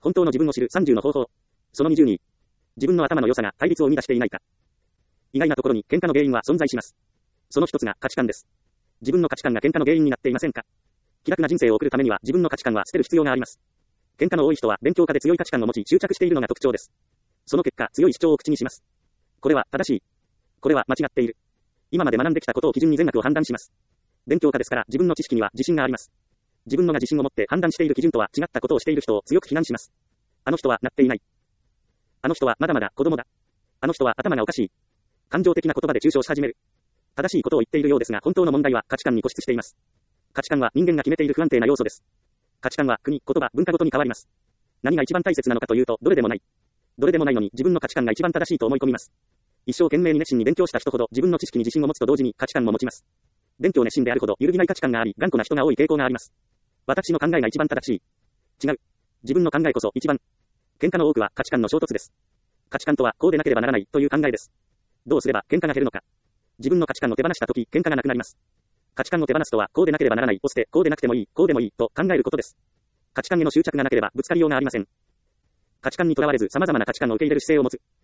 本当の自分を知る30の方法。その22。自分の頭の良さが対立を生み出していないか。意外なところに喧嘩の原因は存在します。その一つが価値観です。自分の価値観が喧嘩の原因になっていませんか？気楽な人生を送るためには自分の価値観は捨てる必要があります。喧嘩の多い人は勉強家で強い価値観を持ち執着しているのが特徴です。その結果、強い主張を口にします。これは正しい。これは間違っている。今まで学んできたことを基準に善悪を判断します。勉強家ですから自分の知識には自信があります。自分のが自信を持って判断している基準とは違ったことをしている人を強く非難します。あの人はなっていない。あの人はまだまだ子供だ。あの人は頭がおかしい。感情的な言葉で中傷し始める。正しいことを言っているようですが本当の問題は価値観に固執しています。価値観は人間が決めている不安定な要素です。価値観は国、言葉、文化ごとに変わります。何が一番大切なのかというとどれでもない。どれでもないのに自分の価値観が一番正しいと思い込みます。一生懸命に熱心に勉強した人ほど自分の知識に自信を持つと同時に価値観も持ちます。勉強熱心であるほど揺るぎない価値観があり頑固な人が多い傾向があります。私の考えが一番正しい。違う。自分の考えこそ一番。喧嘩の多くは価値観の衝突です。価値観とはこうでなければならないという考えです。どうすれば喧嘩が減るのか。自分の価値観を手放したとき喧嘩がなくなります。価値観を手放すとはこうでなければならないを捨てこうでなくてもいい、こうでもいいと考えることです。価値観への執着がなければぶつかりようがありません。価値観にとらわれず様々な価値観を受け入れる姿勢を持つ。